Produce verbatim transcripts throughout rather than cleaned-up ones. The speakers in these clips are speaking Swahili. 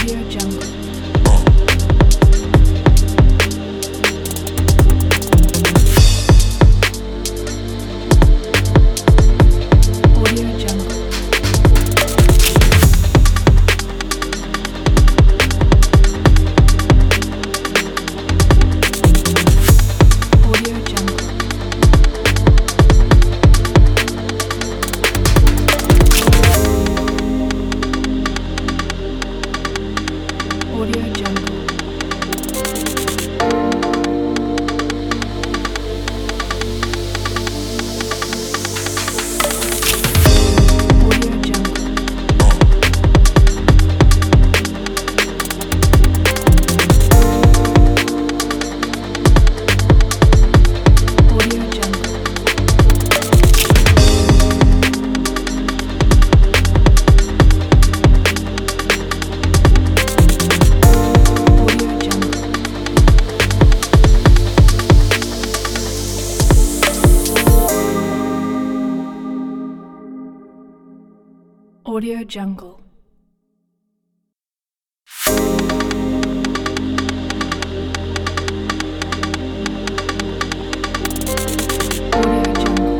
Audio Jungle. Audio Jungle. Audio Jungle. Audio Jungle. Audio Jungle. Audio Jungle. Audio Jungle. Audio Jungle. Audio Jungle.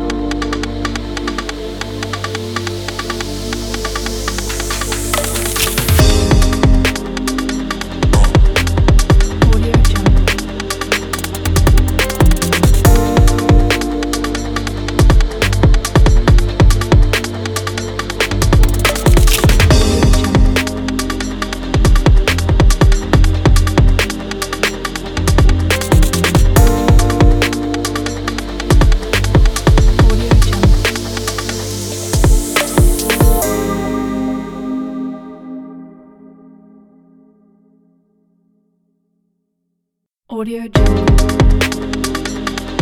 Audio Jungle. Audio Jungle. Audio Jungle. Audio Jungle.